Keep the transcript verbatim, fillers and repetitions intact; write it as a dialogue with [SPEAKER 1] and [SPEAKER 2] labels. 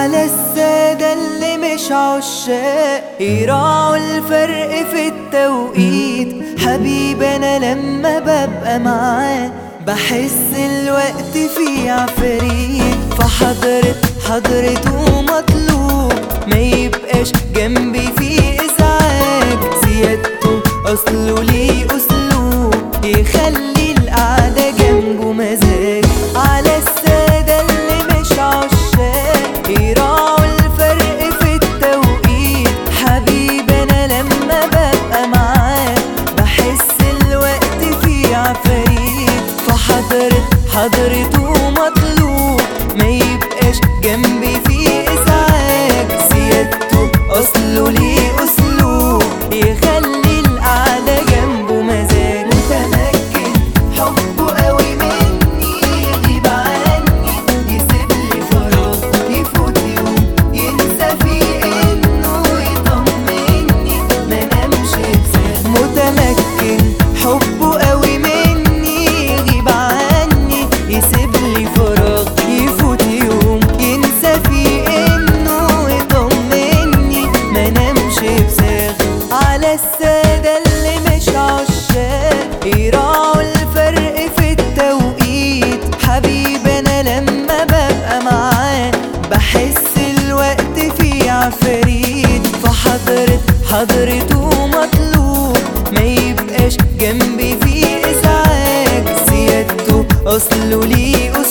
[SPEAKER 1] على السادة اللي مش عشاق يراعوا الفرق في التوقيت. حبيبي أنا لما ببقى معاه بحس الوقت فيه عفريت. فحضرت حضرته مطلوب ما يبقاش جنبي فيه إزعاج. زيادته أصله ليه أسلوب يخلي القعدة جنبه مزاج. على السادة اللي مش عشاق يراعوا الفرق في التوقيت. حبيبي أنا لما ببقى معاه بحس الوقت فيه عفريت. فحضرت حضرته مطلوب ما يبقاش جنبي فيه إزعاج. زيادته أصله ليه أسلوب يخلي القعدة جنبه مزاج. متمكن حبه قوي مني يغيب عني يسيبلي فراغ يفوت يوم ينسى فيه إنه يطمني ما نامش بساعة. متمكن حبه قوي مني يغيب عني يسيبلي فراغ يفوت يوم ينسى فيه إنه يطمني ما نامش بساعة. على السادة اللي مش عشاق يراعوا الفرق في التوقيت. حبيبي أنا لما ببقى معاه بحس الوقت فيه عفريت. فحضرت حضرته مطلوب ما يبقاش جنبي فيه إزعاج. زيادته أصله ليه